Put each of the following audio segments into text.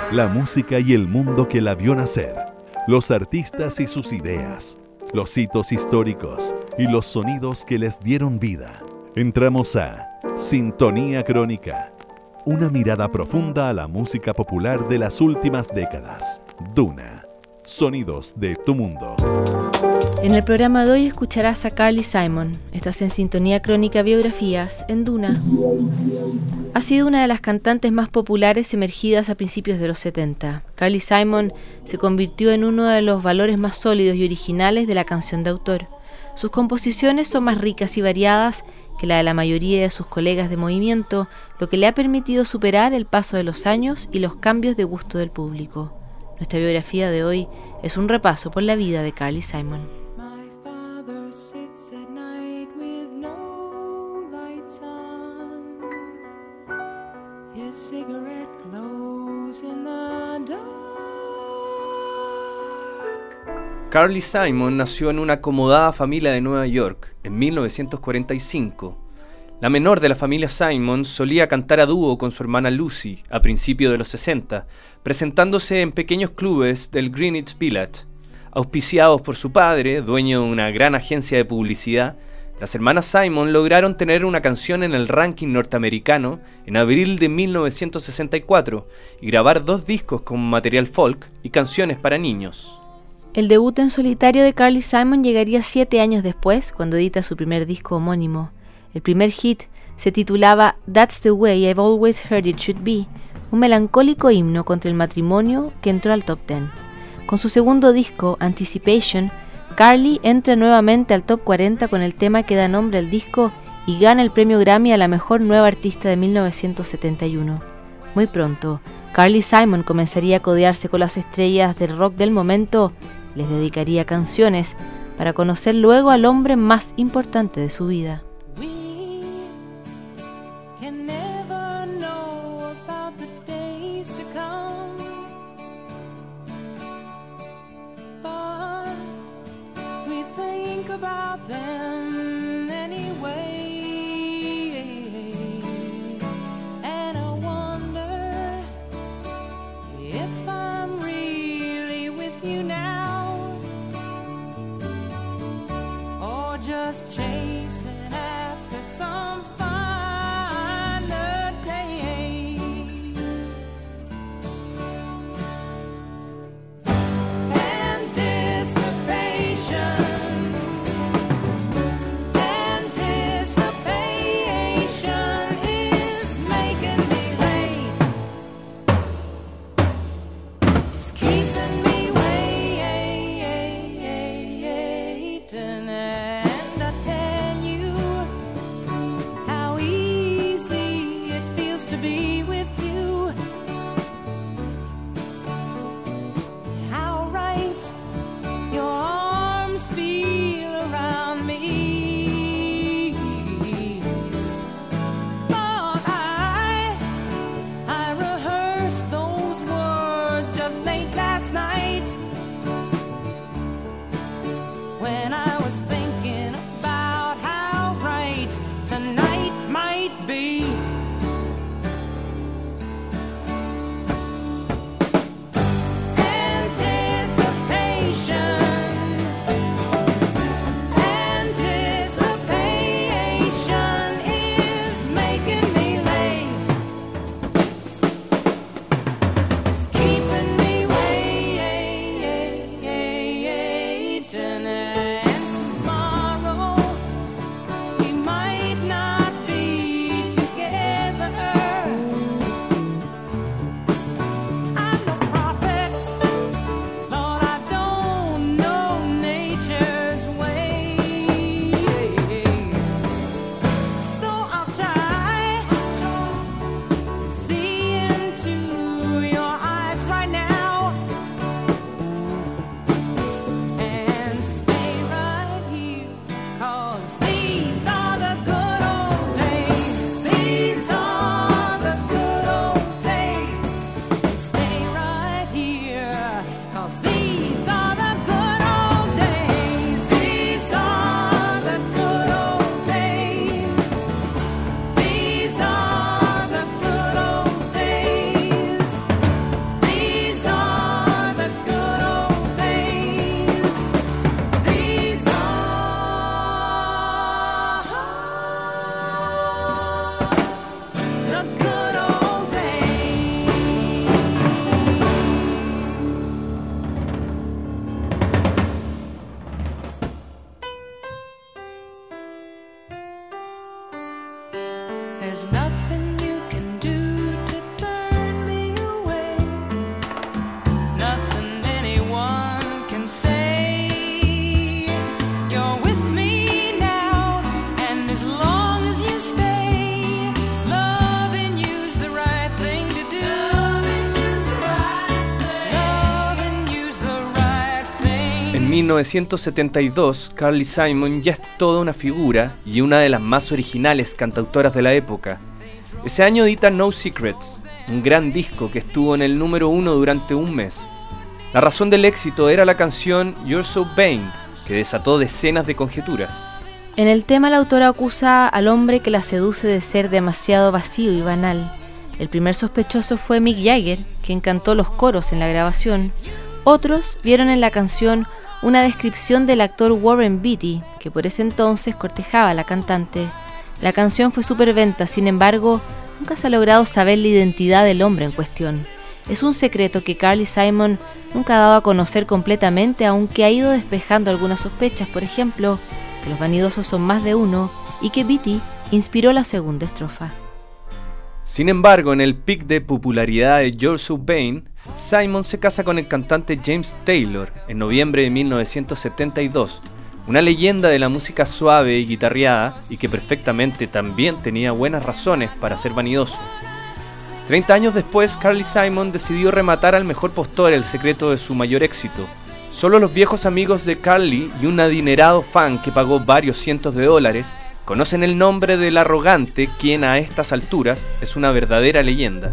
La música y el mundo que la vio nacer, los artistas y sus ideas, los hitos históricos y los sonidos que les dieron vida. Entramos a Sintonía Crónica, una mirada profunda a la música popular de las últimas décadas. Duna, sonidos de tu mundo. En el programa de hoy escucharás a Carly Simon. Estás en Sintonía Crónica Biografías en Duna. Ha sido una de las cantantes más populares emergidas a principios de los 70. Carly Simon se convirtió en uno de los valores más sólidos y originales de la canción de autor. Sus composiciones son más ricas y variadas que la de la mayoría de sus colegas de movimiento, lo que le ha permitido superar el paso de los años y los cambios de gusto del público. Nuestra biografía de hoy es un repaso por la vida de Carly Simon. Carly Simon nació en una acomodada familia de Nueva York en 1945. La menor de la familia Simon solía cantar a dúo con su hermana Lucy a principios de los 60, presentándose en pequeños clubes del Greenwich Village. Auspiciados por su padre, dueño de una gran agencia de publicidad, las hermanas Simon lograron tener una canción en el ranking norteamericano en abril de 1964 y grabar 2 discos con material folk y canciones para niños. El debut en solitario de Carly Simon llegaría 7 años después, cuando edita su primer disco homónimo. El primer hit se titulaba That's the Way I've Always Heard It Should Be, un melancólico himno contra el matrimonio que entró al top 10. Con su segundo disco, Anticipation, Carly entra nuevamente al top 40 con el tema que da nombre al disco y gana el premio Grammy a la mejor nueva artista de 1971. Muy pronto, Carly Simon comenzaría a codearse con las estrellas del rock del momento, les dedicaría canciones para conocer luego al hombre más importante de su vida. Just chasing 1972, Carly Simon ya es toda una figura y una de las más originales cantautoras de la época. Ese año edita No Secrets, un gran disco que estuvo en el número 1 durante un mes. La razón del éxito era la canción You're So Vain, que desató decenas de conjeturas. En el tema la autora acusa al hombre que la seduce de ser demasiado vacío y banal. El primer sospechoso fue Mick Jagger, quien cantó los coros en la grabación. Otros vieron en la canción una descripción del actor Warren Beatty, que por ese entonces cortejaba a la cantante. La canción fue superventa, sin embargo, nunca se ha logrado saber la identidad del hombre en cuestión. Es un secreto que Carly Simon nunca ha dado a conocer completamente, aunque ha ido despejando algunas sospechas, por ejemplo, que los vanidosos son más de uno y que Beatty inspiró la segunda estrofa. Sin embargo, en el pic de popularidad de You're So Vain, Simon se casa con el cantante James Taylor en noviembre de 1972, una leyenda de la música suave y guitarreada y que perfectamente también tenía buenas razones para ser vanidoso. 30 años después, Carly Simon decidió rematar al mejor postor el secreto de su mayor éxito. Solo los viejos amigos de Carly y un adinerado fan que pagó varios cientos de dólares conocen el nombre del arrogante, quien a estas alturas es una verdadera leyenda.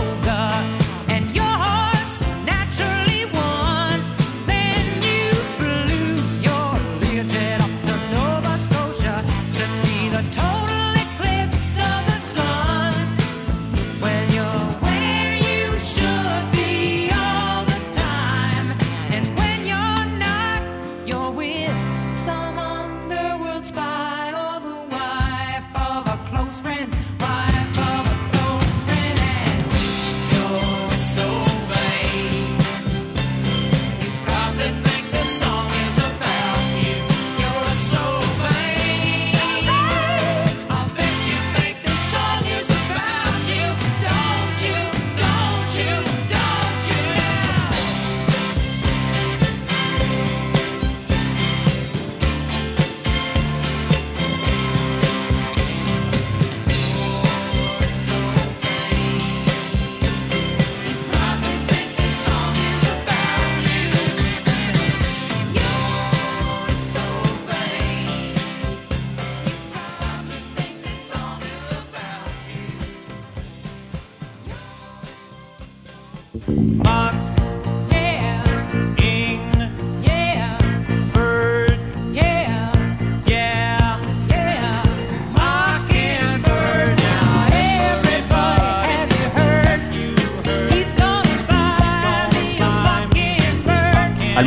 Saratoga, and your horse naturally won. Then you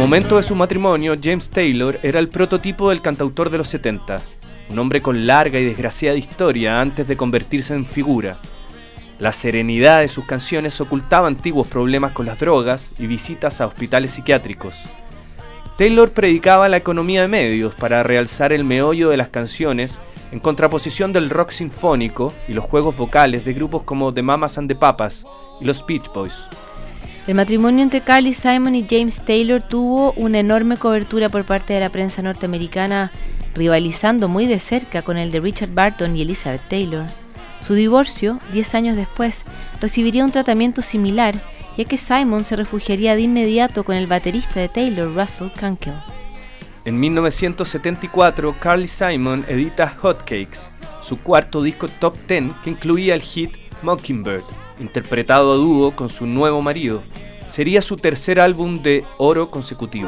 momento de su matrimonio, James Taylor era el prototipo del cantautor de los 70, un hombre con larga y desgraciada historia antes de convertirse en figura. La serenidad de sus canciones ocultaba antiguos problemas con las drogas y visitas a hospitales psiquiátricos. Taylor predicaba la economía de medios para realzar el meollo de las canciones en contraposición del rock sinfónico y los juegos vocales de grupos como The Mamas and the Papas y los Beach Boys. El matrimonio entre Carly Simon y James Taylor tuvo una enorme cobertura por parte de la prensa norteamericana, rivalizando muy de cerca con el de Richard Burton y Elizabeth Taylor. Su divorcio, 10 años después, recibiría un tratamiento similar, ya que Simon se refugiaría de inmediato con el baterista de Taylor, Russell Kunkel. En 1974, Carly Simon edita Hotcakes, su cuarto disco top 10 que incluía el hit Mockingbird, interpretado a dúo con su nuevo marido. Sería su tercer álbum de oro consecutivo.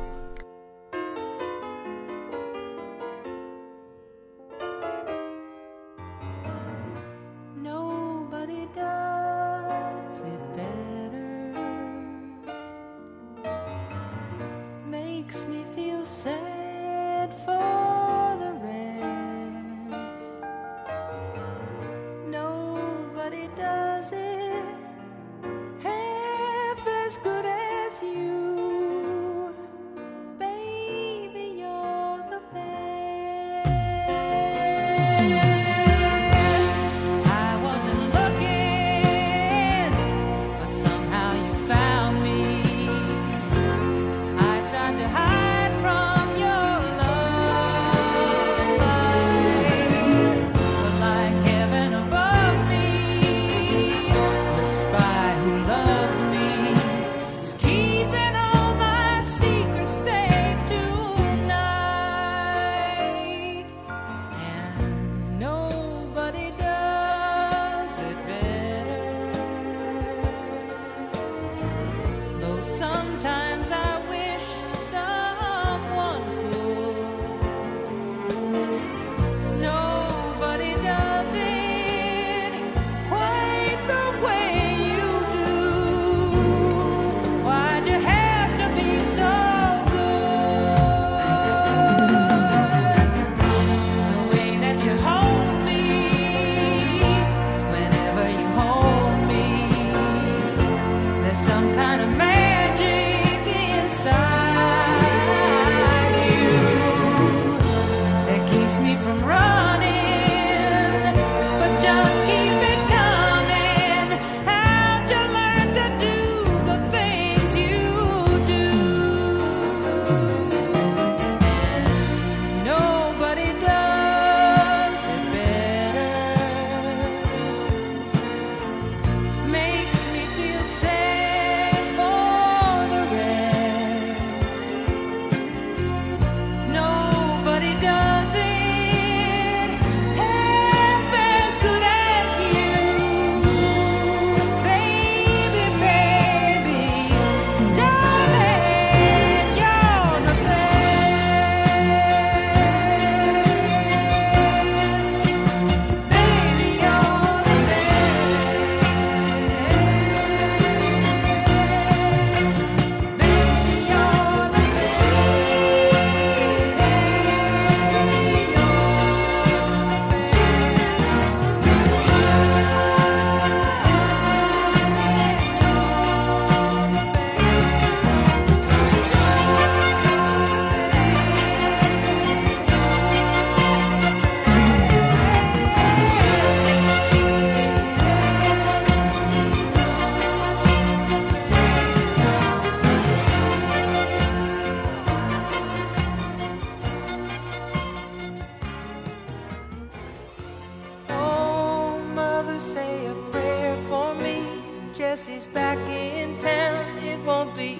Jesse's back in town, it won't be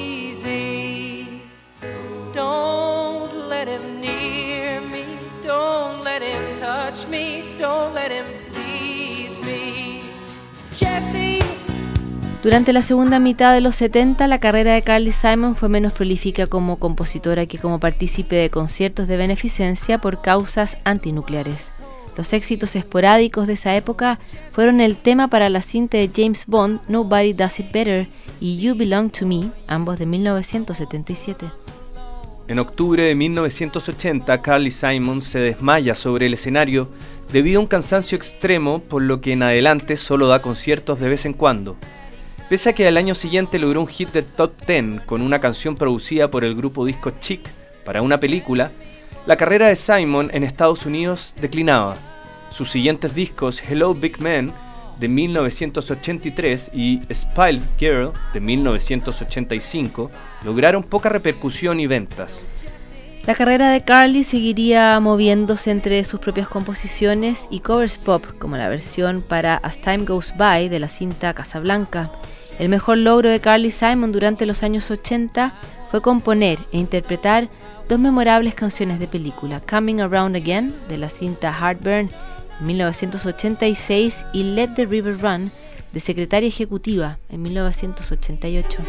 easy. Don't let him near me, don't let him touch me, don't let him please me. Jesse. Durante la segunda mitad de los 70, la carrera de Carly Simon fue menos prolífica como compositora que como partícipe de conciertos de beneficencia por causas antinucleares. Los éxitos esporádicos de esa época fueron el tema para la cinta de James Bond Nobody Does It Better y You Belong to Me, ambos de 1977. En octubre de 1980, Carly Simon se desmaya sobre el escenario debido a un cansancio extremo, por lo que en adelante solo da conciertos de vez en cuando. Pese a que al año siguiente logró un hit del top 10 con una canción producida por el grupo disco Chic para una película, la carrera de Simon en Estados Unidos declinaba. Sus siguientes discos, Hello Big Man, de 1983, y Spilt Girl, de 1985, lograron poca repercusión y ventas. La carrera de Carly seguiría moviéndose entre sus propias composiciones y covers pop, como la versión para As Time Goes By de la cinta Casablanca. El mejor logro de Carly Simon durante los años 80 fue componer e interpretar dos memorables canciones de película, Coming Around Again de la cinta Heartburn en 1986 y Let the River Run de Secretaria Ejecutiva en 1988.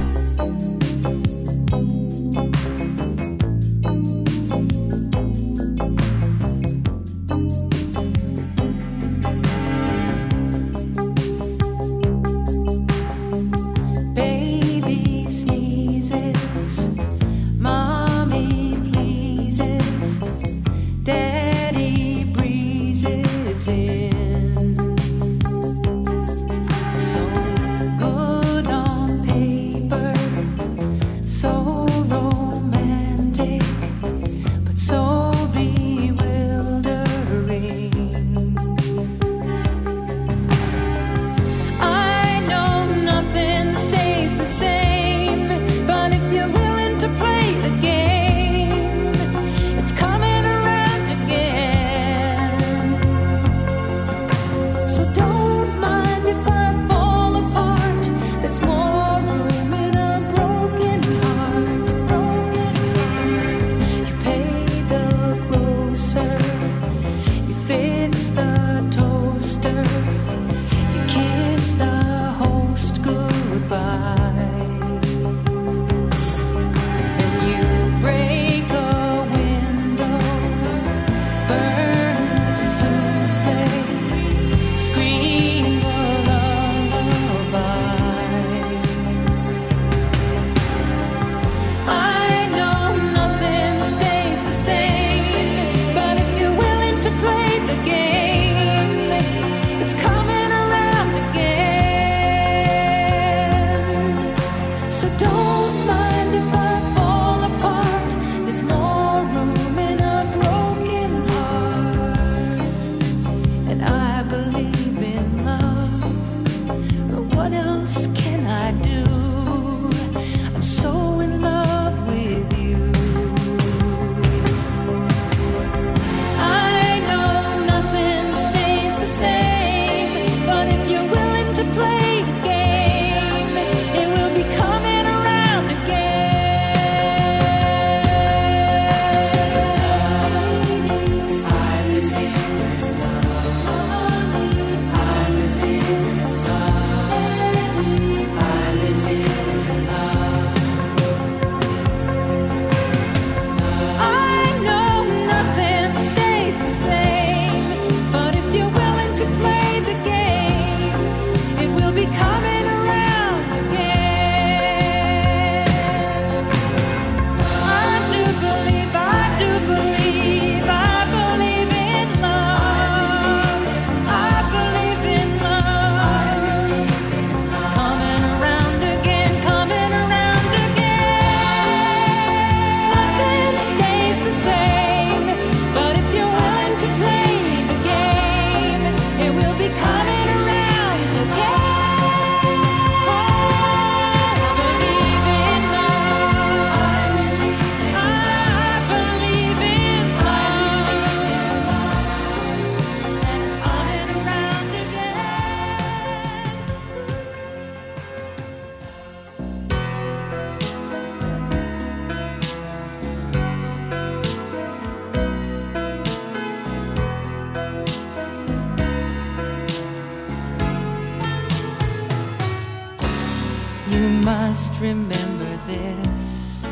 You must remember this.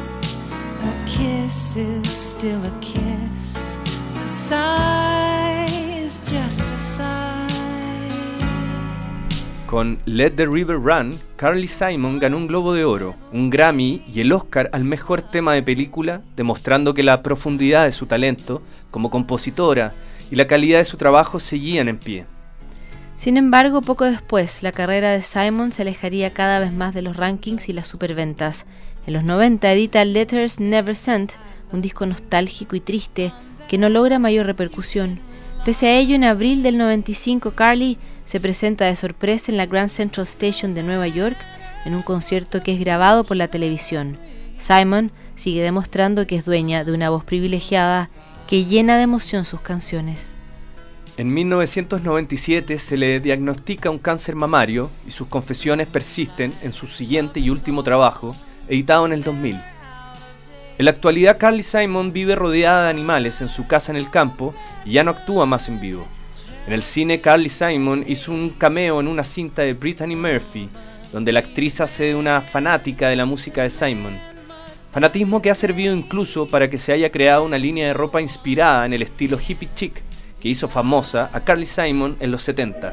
A kiss is still a kiss. A sigh is Con Let the River Run, Carly Simon ganó un Globo de Oro, un Grammy y el Oscar al mejor tema de película, demostrando que la profundidad de su talento como compositora y la calidad de su trabajo seguían en pie. Sin embargo, poco después, la carrera de Simon se alejaría cada vez más de los rankings y las superventas. En los 90 edita Letters Never Sent, un disco nostálgico y triste que no logra mayor repercusión. Pese a ello, en abril del 95, Carly se presenta de sorpresa en la Grand Central Station de Nueva York en un concierto que es grabado por la televisión. Simon sigue demostrando que es dueña de una voz privilegiada que llena de emoción sus canciones. En 1997 se le diagnostica un cáncer mamario y sus confesiones persisten en su siguiente y último trabajo, editado en el 2000. En la actualidad, Carly Simon vive rodeada de animales en su casa en el campo y ya no actúa más en vivo. En el cine, Carly Simon hizo un cameo en una cinta de Brittany Murphy, donde la actriz hace de una fanática de la música de Simon. Fanatismo que ha servido incluso para que se haya creado una línea de ropa inspirada en el estilo hippie chic, que hizo famosa a Carly Simon en los 70.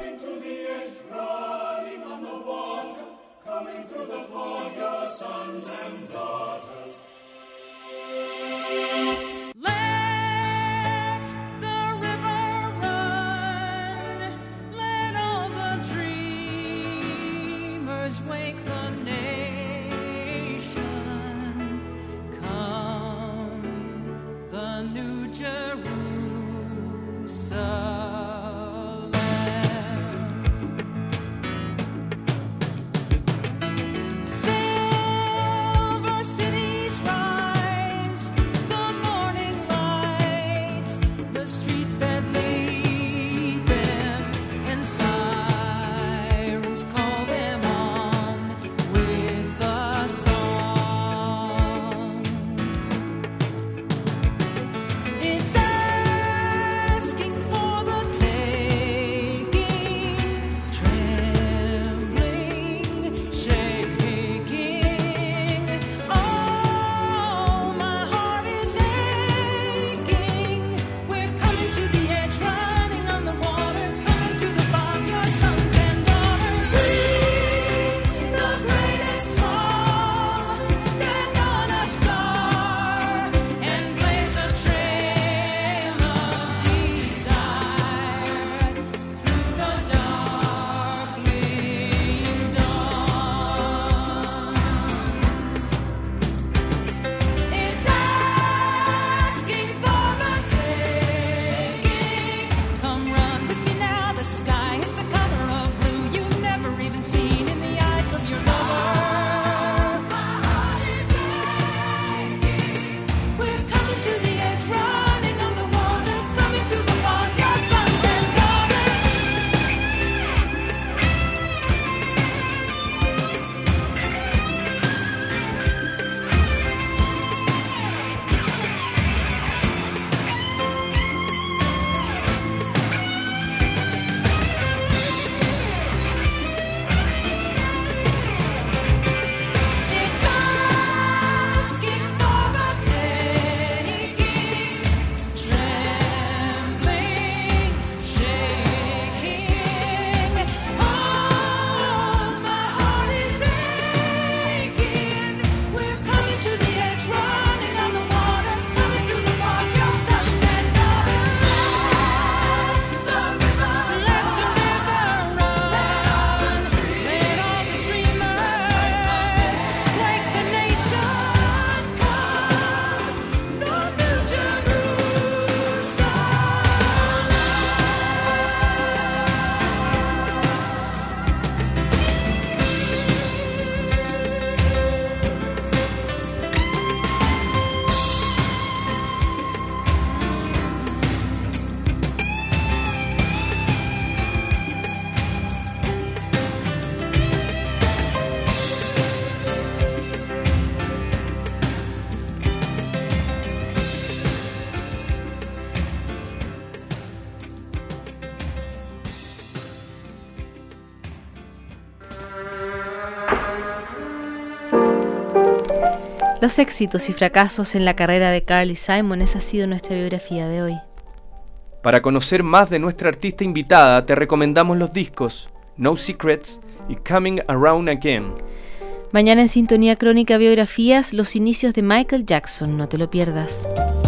Los éxitos y fracasos en la carrera de Carly Simon, esa ha sido nuestra biografía de hoy. Para conocer más de nuestra artista invitada, te recomendamos los discos No Secrets y Coming Around Again. Mañana en Sintonía Crónica Biografías, los inicios de Michael Jackson, no te lo pierdas.